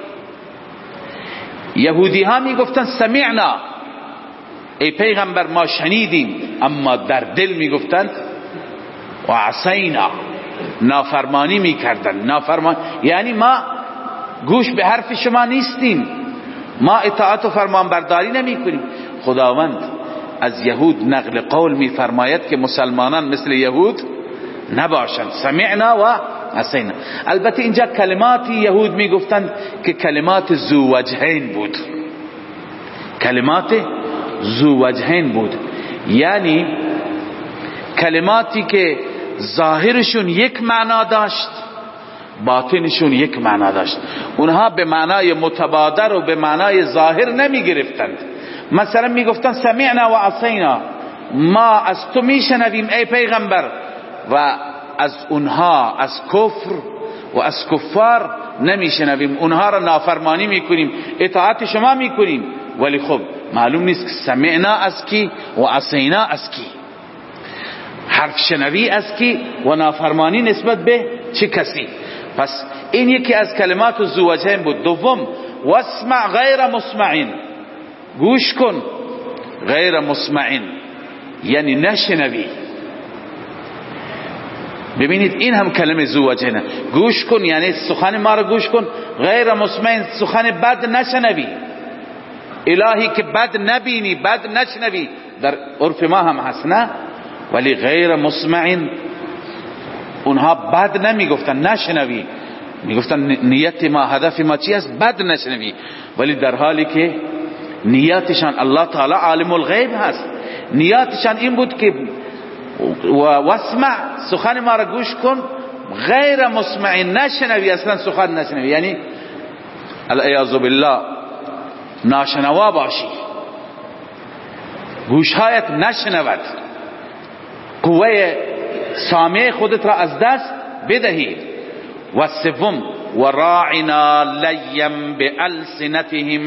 یهودی ها میگفتن سمعنا، ای پیغمبر ما شنیدیم، اما در دل میگفتند و عصینا، نافرمانی میکردن. یعنی ما گوش به حرف شما نیستیم، ما اطاعت و فرمانبرداری نمیکنیم. خداوند از یهود نقل قول میفرماید که مسلمانان مثل یهود نباشند. سمعنا و عصینا. البته اینجا کلماتی یهود میگفتند که کلمات ذو وجهین بود، کلمات ذو وجهین بود، یعنی کلماتی که ظاهرشون یک معنا داشت، باطنشون یک معنا داشت. اونها به معنای متبادر و به معنای ظاهر نمی گرفتند. مثلا می گفتن سمعنا و عصینا، ما از تو می شنویم ای پیغمبر، و از اونها، از کفر و از کفار نمی شنویم، اونها را نافرمانی می کنیم، اطاعت شما می کنیم. ولی خب معلوم نیست که سمعنا از کی و عصینا از کی، حرف شنوی از کی و نافرمانی نسبت به چه کسی. پس این یکی از کلمات ذو وجهین بود. دوم واسمع غیر مسمعین، گوش کن غیر مسمعین یعنی نشنوی. ببینید این هم کلمه ذو وجهینه، گوش کن یعنی سخن ما را گوش کن، غیر مسمعین سخن بد نشنوی. الهی که بد نبینی، بد نشنوی، در عرف ما هم هست نه؟ ولی غیر مسمعین اونها بد نمی گفتن، نشنوی، می گفتن نیت ما، هدف ما چی است؟ بد نشنوی. ولی در حالی که نیاتشان الله تعالی عالم الغیب هست، نیاتشان این بود که واسمع سخن ما را گوش کن، غیر مسمعین نشنوی، اصلا سخن نشنوی، یعنی العیاذ بالله ناشنوا باشی، گوشهایت نشنود، قوه سامع خودت را از دست بدهید. و سوم و راعنا لیم بألسنتهم،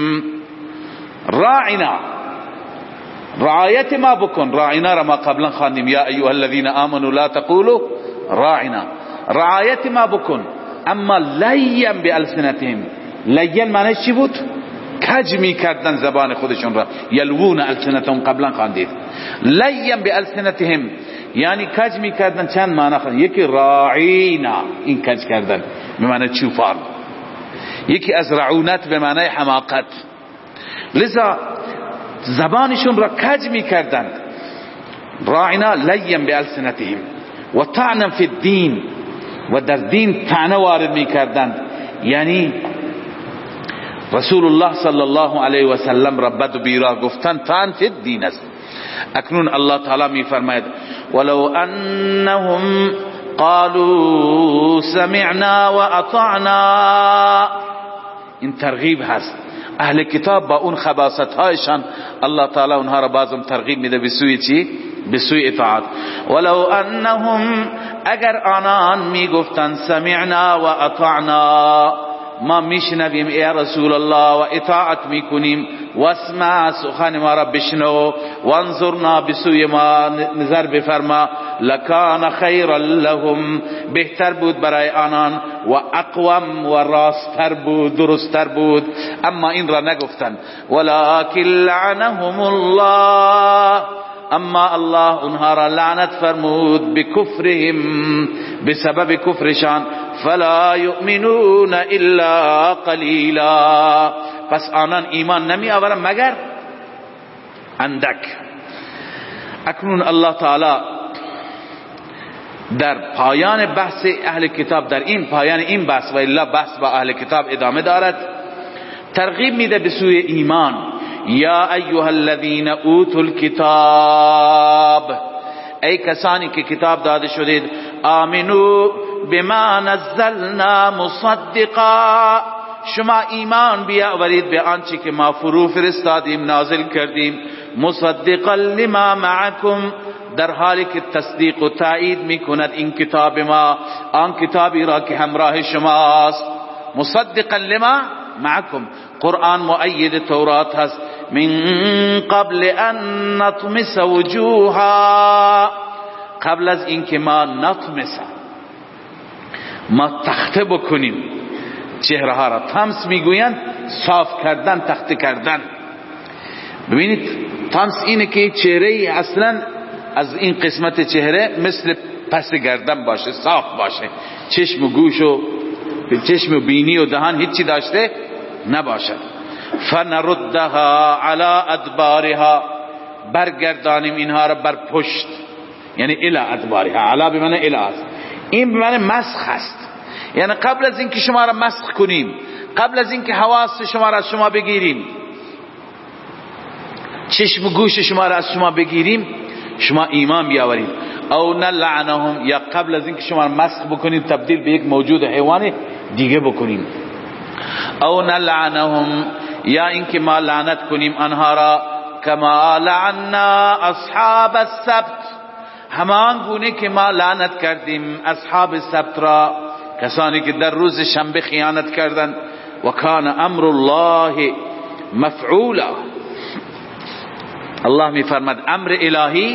راعنا رعایت ما بکن. راعنا را ما قبلا خواندیم، یا ایها الذین آمنوا لا تقولوا راعنا، رعایت ما بکن. اما لیم بألسنتهم، لین معنی چی بود؟ کج می کردن زبان خودشون را، یلوون السنتهم قبلا خواندید. لیم بألسنتهم یعنی کج می کردن. چند معنی خواند، یکی راعینا این کج کردن به معنی چوپان، یکی از رعونت به معنی حماقت. لذا زبانشون را کج می کردند. راعینا لیم بألسنتهم و طعنا فی الدین، و در دین طعنه وارد می کردند، یعنی رسول الله صلی الله علیه و سلم را بد و بیراه گفتن طعن فی الدین است. اکنون الله تعالی می فرماید ولو انهم قالوا سمعنا و اطعنا، این ترغیب هست. اهل کتاب با اون خباثت هایشان الله تعالی اونها را بازم ترغیب میده به سوی چی؟ به سوی اطاعت. ولو انهم اگر آنان میگفتن سمعنا و اطعنا، ما میشنویم ای رسول الله و اطاعت میکنیم، واسمع سخن ما را بشنو، وانظرنا بسوی ما نظر بفرما، لکان خیرا لهم بهتر بود برای آنان، و اقوم و راستر بود، درستر بود. اما این را نگفتن. ولکن لعنهم الله، اما الله اونها را لعنت فرمود بکفرهم، بسبب کفرشان، فلا یؤمنون الا قلیلا، پس آنان ایمان نمی آورن مگر اندک. اکنون الله تعالی در پایان بحث اهل کتاب، در این پایان این بحث و الا بحث با اهل کتاب ادامه دارد، ترغیب میده به سوی ایمان. یا ایها الذین اوتوا الکتاب، ای کسانی که کتاب داده شدید، آمنو بما نزلنا مصدقا، شما ایمان بیاورید به آنچه که ما فرو فرستادیم، نازل کردیم، مصدقا لما معکم، در حالی که تصدیق و تایید میکند این کتاب ما، آن کتابی را که همراه شماست. مصدقا لما معکم، قرآن مؤید تورات هست. من قبل ان نطمس وجوها، قبل از اینکه ما نطمس، ما تخته بکنیم چهره ها را. تمس میگویند صاف کردن، تخته کردن. ببینید تمس اینه که چهره اصلا از این قسمت چهره مثل پس گردن باشه، صاف باشه، چشم و گوش و چشم و بینی و دهان هیچی داشته نباشد. فنردها علی ادبارها، برگردانیم اینها را بر پشت، یعنی الی ادبارها، علی بمعنی الی است، این بمعنی مسخ است، یعنی قبل از اینکه شما را مسخ کنیم، قبل از اینکه حواس شما را از شما بگیریم، چشم و گوش شما را از شما بگیریم، شما ایمان بیاورید. او نلعنهم، یا قبل از اینکه شما را مسخ بکنید تبدیل به یک موجود حیوان دیگه بکنیم. او نلعنهم، یا اینکه ما لعنت کنیم آنها را، کما لعنا اصحاب السبت، همان گونه که ما لعنت کردیم اصحاب السبت را، کسانی که در روز شنبه خیانت کردند. و کان امر الله مفعولا، الله می فرماد امر الهی،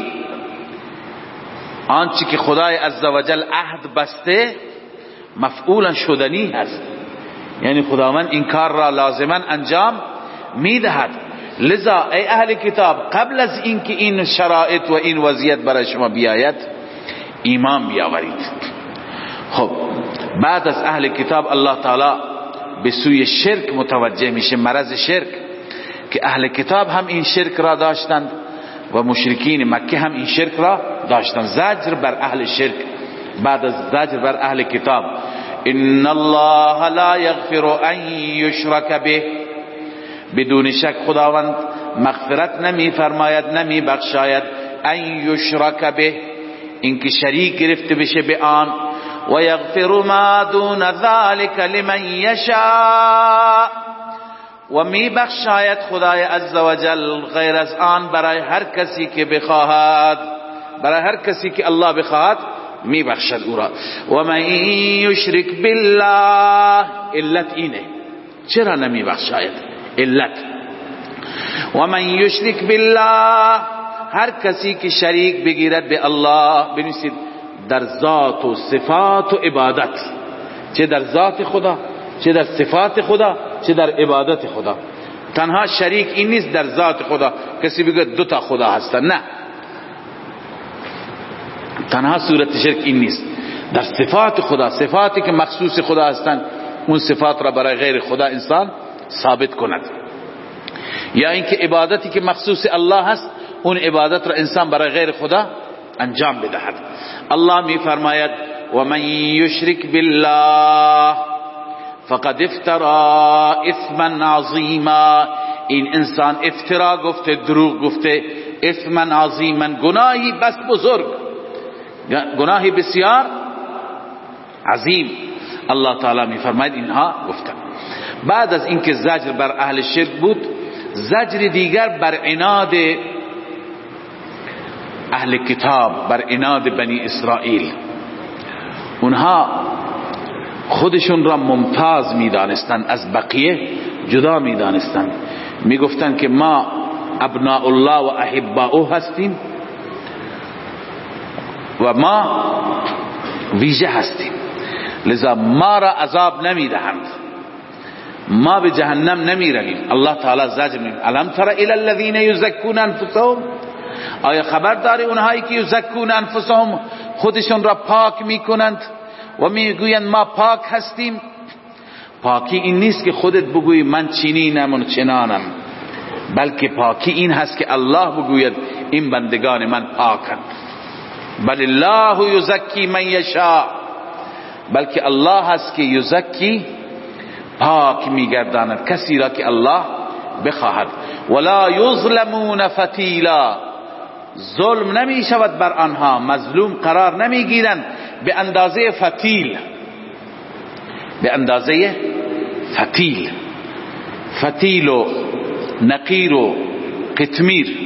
آنچه که خدای عزوجل عهد بسته، مفعولا شدنی هست، یعنی خداوند این کار را لازما انجام میدهد. لذا ای اهل کتاب، قبل از اینکه این شرایط و این وضعیت برای شما بیاید ایمان بیاورید. خب بعد از اهل کتاب الله تعالی به سوی شرک متوجه میشه، مرض شرک، که اهل کتاب هم این شرک را داشتند و مشرکین مکه هم این شرک را داشتند. زجر بر اهل شرک بعد از زجر بر اهل کتاب. ان الله لا یغفر ان یشرک به، بدون شک خداوند مغفرت نمی فرماید، نمی بخشاید، ان یشرک به، اینکه شریک گرفته بشه به آن، و یغفر ما دون ذلك لمن یشاء، و می بخشاید خدای عزوجل غیر از آن برای هر کسی که بخواهد، برای هر کسی که الله بخواهد می بخشد او را. و من یشرک بالله، علت اینه چرا نمی بخشاید، علت و من یشرک بالله، هر کسی که شریک بگیرد به الله، بنویسید در ذات و صفات و عبادت، چه در ذات خدا، چه در صفات خدا، چه در عبادت خدا. تنها شریک این نیست در ذات خدا، کسی بگه دو تا خدا هستن، نه، تنها صورت شرک این نیست. در صفات خدا، صفاتی که مخصوص خدا هستند، اون صفات را برای غیر خدا انسان ثابت کند، یا اینکه عبادتی که مخصوص الله هست اون عبادت را انسان برای غیر خدا انجام بدهد. الله می فرماید و من یشرک بالله فقد افترا اثما عظیما، این انسان افترا گفته، دروغ گفته، اثما عظیما، گناهی بس بزرگ، گناهی بسیار عظیم. الله تعالی می فرماید اینها گفتن. بعد از اینکه زجر بر اهل شرک بود، زجر دیگر بر عناد اهل کتاب، بر عناد بنی اسرائیل. اونها خودشون را ممتاز میدانستند، از بقیه جدا میدانستند، میگفتند که ما ابناء الله و احباؤه هستیم و ما ویژه هستیم، لذا ما را عذاب نمیدهند، ما به جهنم نمی رویم. الله تعالی زجر میگه الم تر الی الذین یزکون انفسهم، آیا خبر داری اونهایی که یزکون انفسهم، خودشون را پاک میکنند و میگویند ما پاک هستیم. پاکی این نیست که خودت بگویی من چنینم و چنانم، بلکه پاکی این هست که الله بگوید این بندگان من پاکند. بل الله یزکی من یشاء، بلکه الله هست که یزکی، پاک میگرداند کسی را که الله بخواهد. ولا یظلمون فتیلا، ظلم نمی شود بر آنها، مظلوم قرار نمی گیرند به اندازه فتیل، به اندازه فتیل. فتیل و نقیر و قطمیر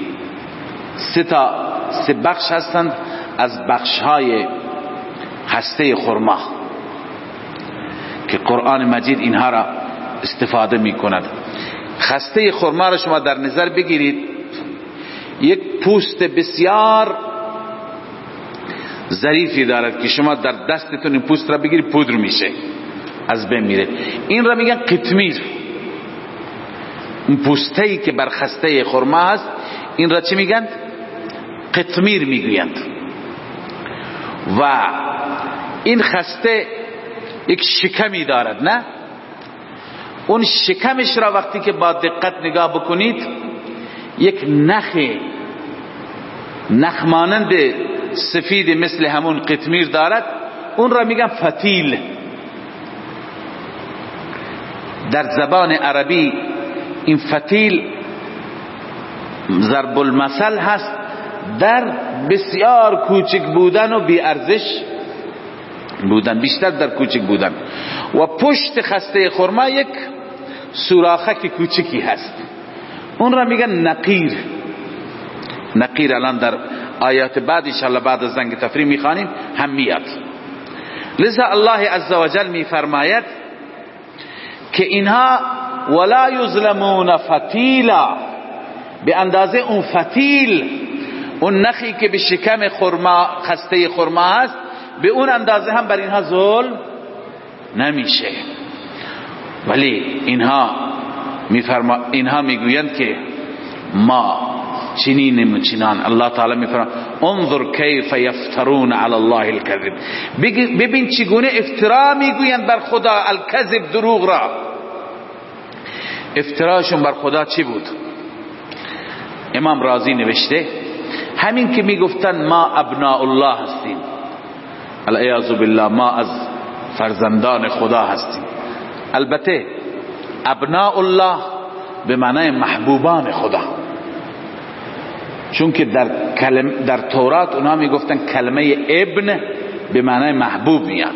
سه بخش هستند از بخشهای هسته خرما که قرآن مجید اینها را استفاده می کند. هسته خرما را شما در نظر بگیرید، یک پوست بسیار ظریفی دارد که شما در دستتون این پوست را بگیرید پودر میشه، از بین میره. این را میگن قطمیر. اون پوسته‌ای که بر خسته خرما هست این را چی میگن؟ قطمیر میگویند. و این خسته یک شکمی دارد، نه؟ اون شکمش را وقتی که با دقت نگاه بکنید یک نخ مانند سفید مثل همون قطمیر دارد، اون را میگن فتیل. در زبان عربی این فتیل ضرب المثل هست در بسیار کوچک بودن و بی ارزش بودن، بیشتر در کوچک بودن. و پشت خسته خرما یک سوراخک کوچکی هست، اون را میگن نقیر. نقیر الان در آیات بعد انشاءالله بعد از زنگ تفریم میخوانیم هم میاد. لذا الله عزوجل میفرماید که اینها ولا یظلمون فتیلا، به اندازه اون فتیل، اون نخی که به شکم خرما خسته خرما هست، به اون اندازه هم بر اینها ظلم نمیشه. ولی اینها میگویند که ما چنینیم و چنان. الله تعالی میفرماید انظر کیف یفترون علی الله الکذب، ببین چگونه افترا میگویند بر خدا، الکذب دروغ را. افتراشون بر خدا چی بود؟ امام رازی نوشته همین که میگفتن ما ابناء الله هستیم، العیاذ بالله ما از فرزندان خدا هستیم. البته ابناء الله به معنای محبوبان خدا، چون که در تورات اونها میگفتن کلمه ابن به معنای محبوب میاد.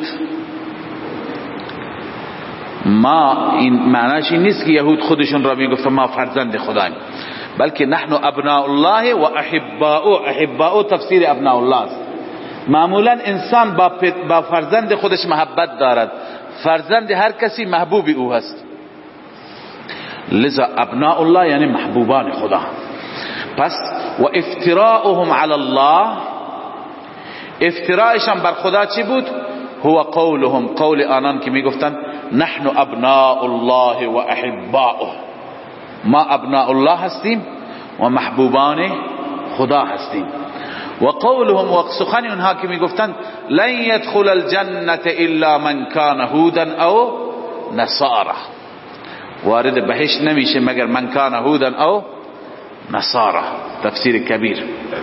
ما این معناش این نیست که یهود خودشون را میگفتن ما فرزند خداییم، بلکه نحن ابناء الله و احباؤ تفسیر ابناء الله است. معمولا انسان با فرزند خودش محبت دارد، فرزند هر کسی محبوب او هست. لذا ابناء الله یعنی محبوبان خدا. پس و افتراؤهم علی الله، افترائشان بر خدا چی بود؟ هو قولهم، قول آنان که میگفتن نحن ابناء الله و احباؤه، ما ابناء الله هستیم و محبوبان خدا هستیم. و قولهم، و سخن اونها که میگفتن لن يدخل الجنة الا من كان هودا او نصارى، وارد بهشت نمیشه مگر من کان هودا او نصارى. تفسیر کبیر.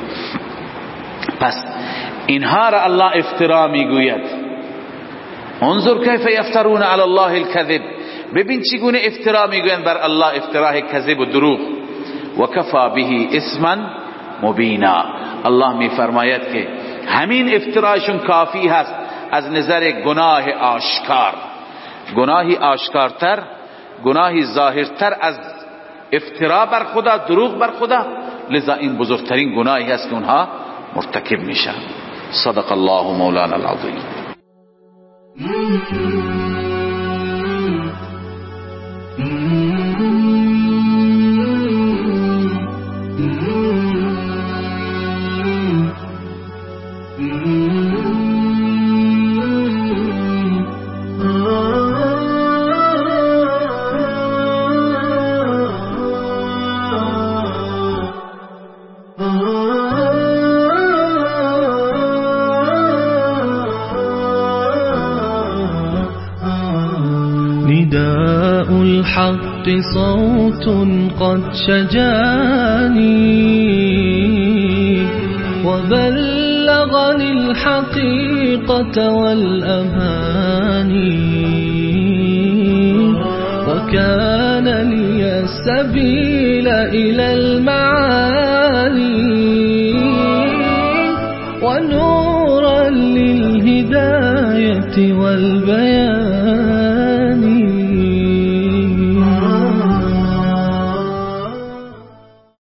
پس اینها را الله افترا میگوید. انظر کیف یفترون علی الله الکذب، ببین چگونه افترا میگویند بر الله، افتراه کذب و دروغ. و کفا به اسما مبینا، الله میفرماید که همین افتراشون کافی هست از نظر گناه آشکار، گناهی آشکارتر، گناهی ظاهرتر از افترا بر خدا، دروغ بر خدا. لذا این بزرگترین گناهی هست که اونها مرتکب میشن. صدق الله مولانا العظیم. نداء الحق صوت قد شجاني وبلغني الحقيقة والأماني، وكان لي السبيل إلى المعاني، ونورا للهداية والبيان.